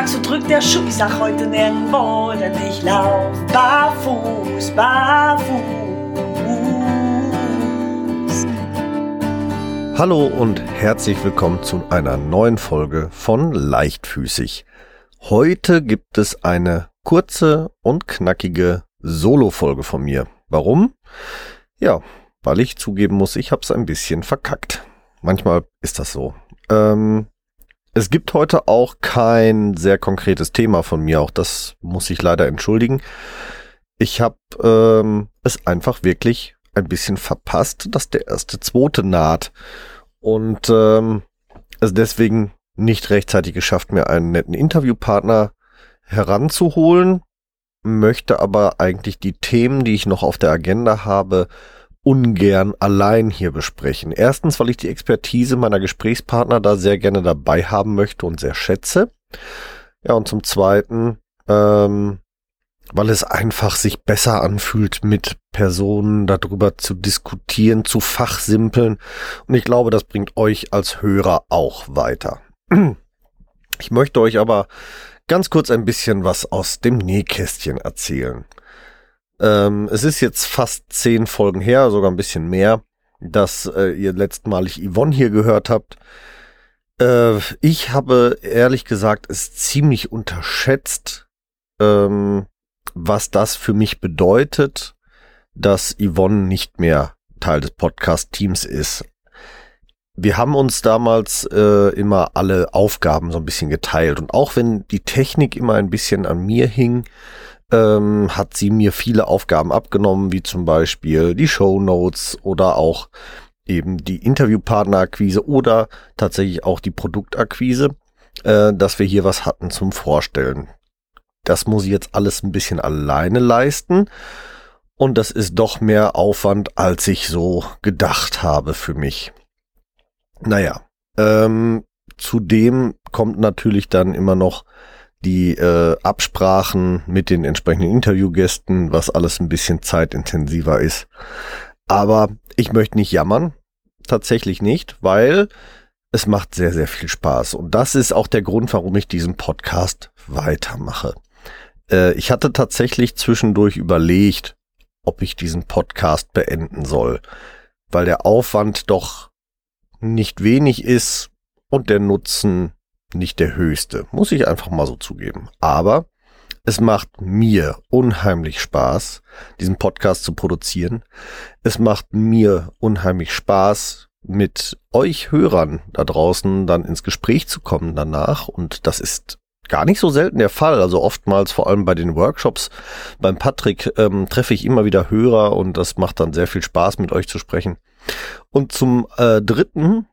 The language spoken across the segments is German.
sag, so drückt der Schuh. Ich sag heute nirgendwo, denn ich lauf barfuß, barfuß. Hallo und herzlich willkommen zu einer neuen Folge von Leichtfüßig. Heute gibt es eine kurze und knackige Solo-Folge von mir. Warum? Ja, weil ich zugeben muss, ich habe es ein bisschen verkackt. Manchmal ist das so. Es gibt heute auch kein sehr konkretes Thema von mir, auch das muss ich leider entschuldigen. Ich habe es einfach wirklich ein bisschen verpasst, dass der 1.2. naht und es deswegen nicht rechtzeitig geschafft, mir einen netten Interviewpartner heranzuholen, möchte aber eigentlich die Themen, die ich noch auf der Agenda habe, ungern allein hier besprechen. Erstens, weil ich die Expertise meiner Gesprächspartner da sehr gerne dabei haben möchte und sehr schätze. Ja, und zum Zweiten, weil es einfach sich besser anfühlt, mit Personen darüber zu diskutieren, zu fachsimpeln. Und ich glaube, das bringt euch als Hörer auch weiter. Ich möchte euch aber ganz kurz ein bisschen was aus dem Nähkästchen erzählen. Es ist jetzt fast 10 Folgen her, sogar ein bisschen mehr, dass ihr letztmalig Yvonne hier gehört habt. Ich habe ehrlich gesagt es ziemlich unterschätzt, was das für mich bedeutet, dass Yvonne nicht mehr Teil des Podcast-Teams ist. Wir haben uns damals immer alle Aufgaben so ein bisschen geteilt und auch wenn die Technik immer ein bisschen an mir hing, hat sie mir viele Aufgaben abgenommen, wie zum Beispiel die Shownotes oder auch eben die Interviewpartnerakquise oder tatsächlich auch die Produktakquise, dass wir hier was hatten zum Vorstellen. Das muss ich jetzt alles ein bisschen alleine leisten und das ist doch mehr Aufwand, als ich so gedacht habe für mich. Naja, zudem kommt natürlich dann immer noch die Absprachen mit den entsprechenden Interviewgästen, was alles ein bisschen zeitintensiver ist. Aber ich möchte nicht jammern, tatsächlich nicht, weil es macht sehr, sehr viel Spaß. Und das ist auch der Grund, warum ich diesen Podcast weitermache. Ich hatte tatsächlich zwischendurch überlegt, ob ich diesen Podcast beenden soll, weil der Aufwand doch nicht wenig ist und der Nutzen nicht der höchste, muss ich einfach mal so zugeben. Aber es macht mir unheimlich Spaß, diesen Podcast zu produzieren. Es macht mir unheimlich Spaß, mit euch Hörern da draußen dann ins Gespräch zu kommen danach. Und das ist gar nicht so selten der Fall. Also oftmals, vor allem bei den Workshops, beim Patrick treffe ich immer wieder Hörer und das macht dann sehr viel Spaß, mit euch zu sprechen. Und zum Dritten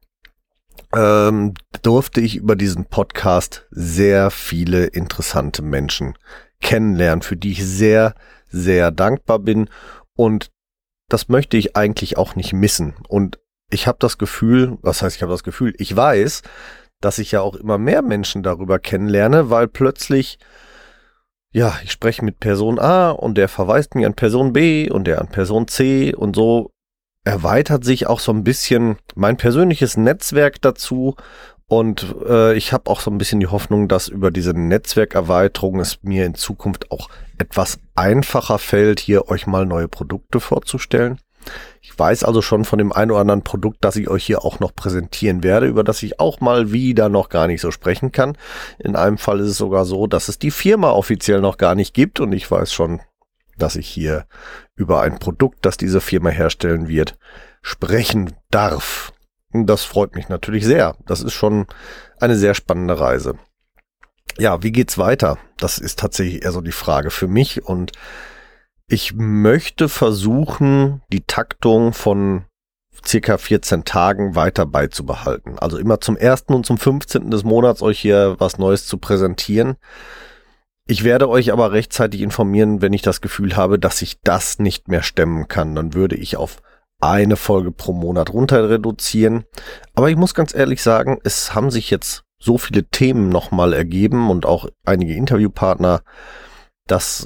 durfte ich über diesen Podcast sehr viele interessante Menschen kennenlernen, für die ich sehr, sehr dankbar bin und das möchte ich eigentlich auch nicht missen. Und ich habe das Gefühl, ich weiß, dass ich ja auch immer mehr Menschen darüber kennenlerne, weil plötzlich, ja, ich spreche mit Person A und der verweist mir an Person B und der an Person C und so erweitert sich auch so ein bisschen mein persönliches Netzwerk dazu und ich habe auch so ein bisschen die Hoffnung, dass über diese Netzwerkerweiterung es mir in Zukunft auch etwas einfacher fällt, hier euch mal neue Produkte vorzustellen. Ich weiß also schon von dem einen oder anderen Produkt, das ich euch hier auch noch präsentieren werde, über das ich auch mal wieder noch gar nicht so sprechen kann. In einem Fall ist es sogar so, dass es die Firma offiziell noch gar nicht gibt und ich weiß schon, dass ich hier über ein Produkt, das diese Firma herstellen wird, sprechen darf. Und das freut mich natürlich sehr. Das ist schon eine sehr spannende Reise. Ja, wie geht's weiter? Das ist tatsächlich eher so die Frage für mich und ich möchte versuchen, die Taktung von circa 14 Tagen weiter beizubehalten. Also immer zum 1. und zum 15. des Monats euch hier was Neues zu präsentieren. Ich werde euch aber rechtzeitig informieren, wenn ich das Gefühl habe, dass ich das nicht mehr stemmen kann. Dann würde ich auf eine Folge pro Monat runter reduzieren. Aber ich muss ganz ehrlich sagen, es haben sich jetzt so viele Themen nochmal ergeben und auch einige Interviewpartner, dass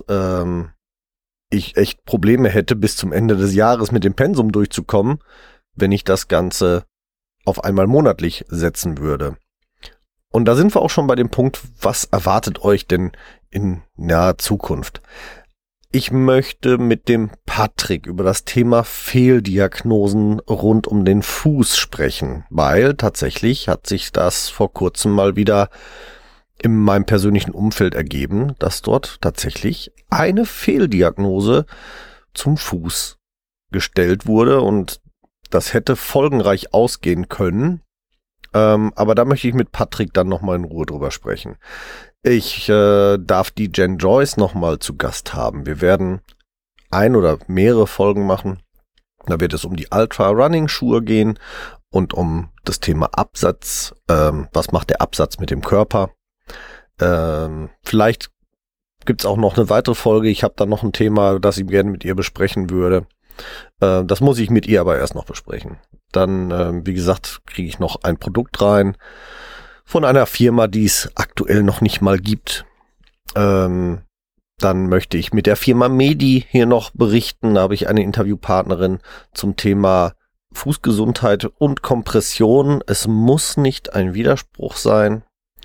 ich echt Probleme hätte, bis zum Ende des Jahres mit dem Pensum durchzukommen, wenn ich das Ganze auf einmal monatlich setzen würde. Und da sind wir auch schon bei dem Punkt, was erwartet euch denn in naher Zukunft? Ich möchte mit dem Patrick über das Thema Fehldiagnosen rund um den Fuß sprechen, weil tatsächlich hat sich das vor kurzem mal wieder in meinem persönlichen Umfeld ergeben, dass dort tatsächlich eine Fehldiagnose zum Fuß gestellt wurde und das hätte folgenreich ausgehen können. Aber da möchte ich mit Patrick dann nochmal in Ruhe drüber sprechen. Ich darf die Jen Joyce nochmal zu Gast haben. Wir werden ein oder mehrere Folgen machen. Da wird es um die Ultra-Running-Schuhe gehen und um das Thema Absatz. Was macht der Absatz mit dem Körper? Vielleicht gibt's auch noch eine weitere Folge. Ich habe da noch ein Thema, das ich gerne mit ihr besprechen würde. Das muss ich mit ihr aber erst noch besprechen. Dann, wie gesagt, kriege ich noch ein Produkt rein von einer Firma, die es aktuell noch nicht mal gibt. Dann möchte ich mit der Firma Medi hier noch berichten. Da habe ich eine Interviewpartnerin zum Thema Fußgesundheit und Kompression. Es muss nicht ein Widerspruch sein.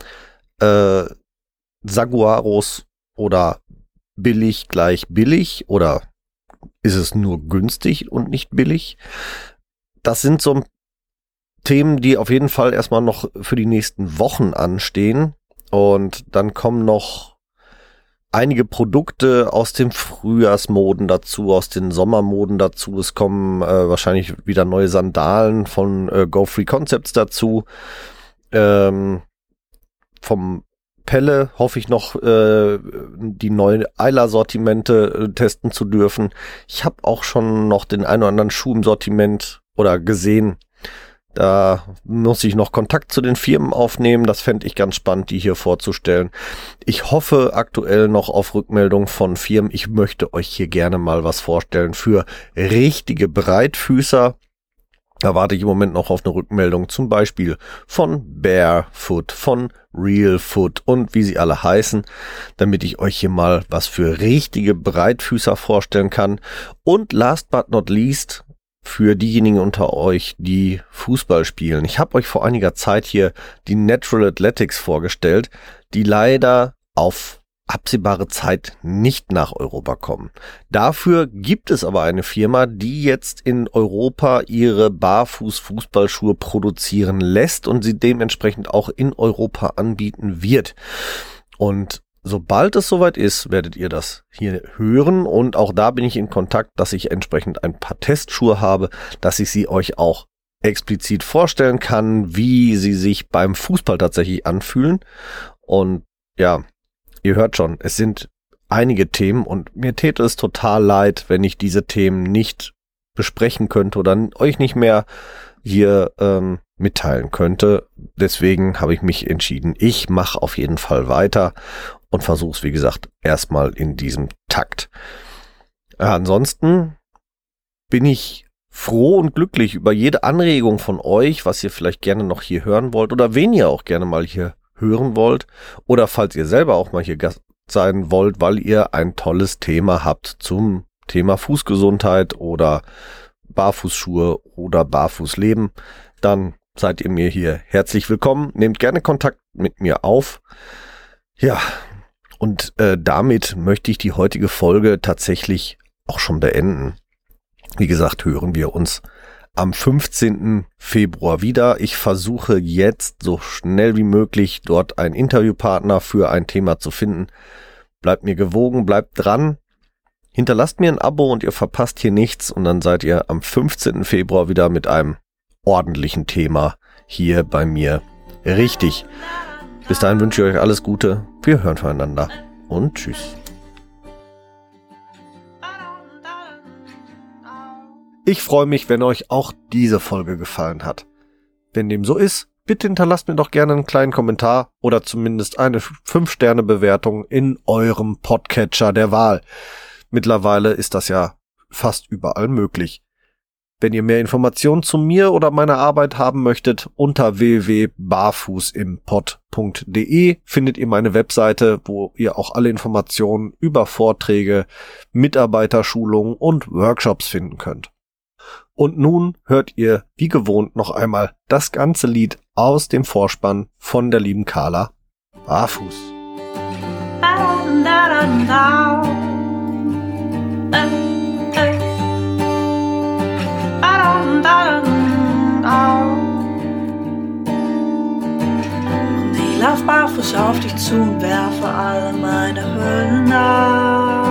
Saguaros oder billig gleich billig oder ist es nur günstig und nicht billig? Das sind so Themen, die auf jeden Fall erstmal noch für die nächsten Wochen anstehen. Und dann kommen noch einige Produkte aus den Frühjahrsmoden dazu, aus den Sommermoden dazu. Es kommen wahrscheinlich wieder neue Sandalen von Go Free Concepts dazu. Vom Pelle hoffe ich noch, die neuen Eila-Sortimente testen zu dürfen. Ich habe auch schon noch den einen oder anderen Schuh im Sortiment oder gesehen. Da muss ich noch Kontakt zu den Firmen aufnehmen. Das fände ich ganz spannend, die hier vorzustellen. Ich hoffe aktuell noch auf Rückmeldung von Firmen. Ich möchte euch hier gerne mal was vorstellen für richtige Breitfüßer. Da warte ich im Moment noch auf eine Rückmeldung, zum Beispiel von Barefoot, von Realfoot und wie sie alle heißen, damit ich euch hier mal was für richtige Breitfüßer vorstellen kann. Und last but not least, für diejenigen unter euch, die Fußball spielen. Ich habe euch vor einiger Zeit hier die Natural Athletics vorgestellt, die leider auf absehbare Zeit nicht nach Europa kommen. Dafür gibt es aber eine Firma, die jetzt in Europa ihre Barfuß-Fußballschuhe produzieren lässt und sie dementsprechend auch in Europa anbieten wird. Und sobald es soweit ist, werdet ihr das hier hören und auch da bin ich in Kontakt, dass ich entsprechend ein paar Testschuhe habe, dass ich sie euch auch explizit vorstellen kann, wie sie sich beim Fußball tatsächlich anfühlen. Und ja, ihr hört schon, es sind einige Themen und mir täte es total leid, wenn ich diese Themen nicht besprechen könnte oder euch nicht mehr hier mitteilen könnte. Deswegen habe ich mich entschieden, ich mache auf jeden Fall weiter und versuche es, wie gesagt, erstmal in diesem Takt. Ansonsten bin ich froh und glücklich über jede Anregung von euch, was ihr vielleicht gerne noch hier hören wollt oder wen ihr auch gerne mal hier hören wollt oder falls ihr selber auch mal hier Gast sein wollt, weil ihr ein tolles Thema habt zum Thema Fußgesundheit oder Barfußschuhe oder Barfußleben, dann seid ihr mir hier herzlich willkommen. Nehmt gerne Kontakt mit mir auf. Ja, und damit möchte ich die heutige Folge tatsächlich auch schon beenden. Wie gesagt, hören wir uns am 15. Februar wieder. Ich versuche jetzt so schnell wie möglich dort einen Interviewpartner für ein Thema zu finden. Bleibt mir gewogen, bleibt dran. Hinterlasst mir ein Abo und ihr verpasst hier nichts und dann seid ihr am 15. Februar wieder mit einem ordentlichen Thema hier bei mir richtig. Bis dahin wünsche ich euch alles Gute. Wir hören voneinander und tschüss. Ich freue mich, wenn euch auch diese Folge gefallen hat. Wenn dem so ist, bitte hinterlasst mir doch gerne einen kleinen Kommentar oder zumindest eine 5-Sterne-Bewertung in eurem Podcatcher der Wahl. Mittlerweile ist das ja fast überall möglich. Wenn ihr mehr Informationen zu mir oder meiner Arbeit haben möchtet, unter www.barfußimpod.de findet ihr meine Webseite, wo ihr auch alle Informationen über Vorträge, Mitarbeiterschulungen und Workshops finden könnt. Und nun hört ihr wie gewohnt noch einmal das ganze Lied aus dem Vorspann von der lieben Carla Barfuß. Und ich lauf barfuß auf dich zu und werfe alle meine Hüllen ab.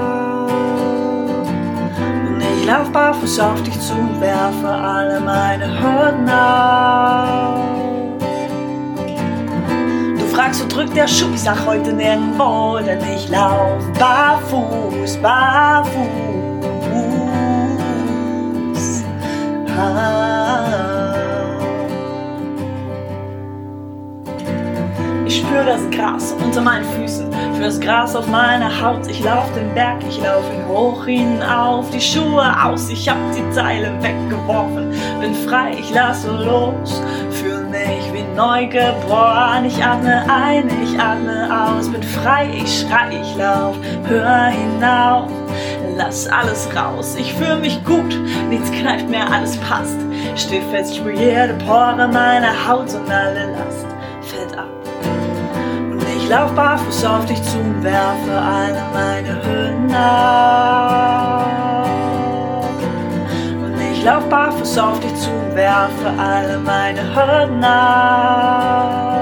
Und ich lauf barfuß auf dich zu und werfe alle meine Hürden ab. Du fragst, wo drückt der Schuh? Ich sag heute nirgendwo, denn ich lauf barfuß, barfuß. Ich spür das Gras unter meinen Füßen, für das Gras auf meiner Haut. Ich lauf den Berg, ich lauf ihn hoch hinauf, die Schuhe aus, ich hab die Teile weggeworfen. Bin frei, ich lasse los, fühl mich wie neugeboren. Ich atme ein, ich atme aus, bin frei, ich schrei, ich lauf, hör hinauf. Lass alles raus, ich fühl mich gut, nichts kneift mehr, alles passt. Steh fest, spür jede Pore meiner Haut und alle Last fällt ab. Und ich lauf barfuß auf dich zu und werfe alle meine Hüllen ab. Und ich lauf barfuß auf dich zu und werfe alle meine Hürden ab.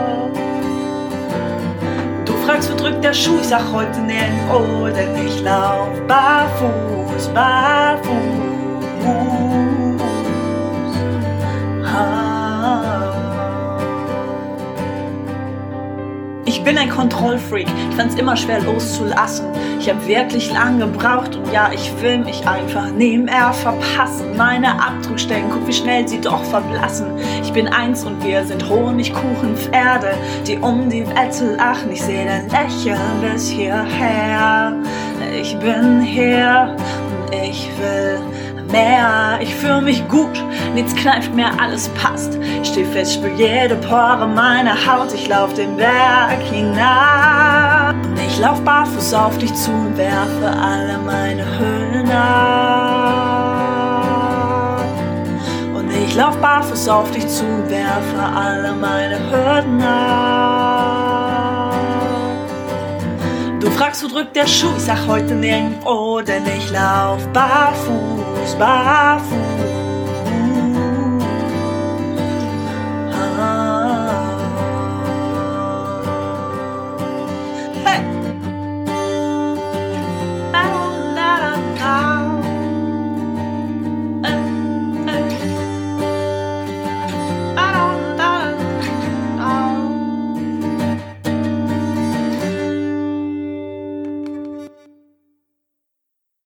Du fragst, wo drückt der Schuh? Ich sag heute nirgendwo, denn ich lauf barfuß, barfuß. Ich bin ein Kontrollfreak, ich fand's immer schwer loszulassen. Ich hab wirklich lang gebraucht und ja, ich will mich einfach nebenher verpassen. Meine Abdruckstellen, guck wie schnell sie doch verblassen. Ich bin eins und wir sind Honigkuchenpferde, die um die Welt lachen. Ich seh dein Lächeln bis hierher. Ich bin hier und ich will mehr. Ich fühl mich gut, nichts kneift mehr, alles passt. Steh fest, spür jede Pore meiner Haut. Ich lauf den Berg hinab. Und ich lauf barfuß auf dich zu und werfe alle meine Hüllen ab. Und ich lauf barfuß auf dich zu und werfe alle meine Hürden ab. Du fragst, wo drückt der Schuh? Ich sag heute nirgendwo, denn ich lauf barfuß, barfuß.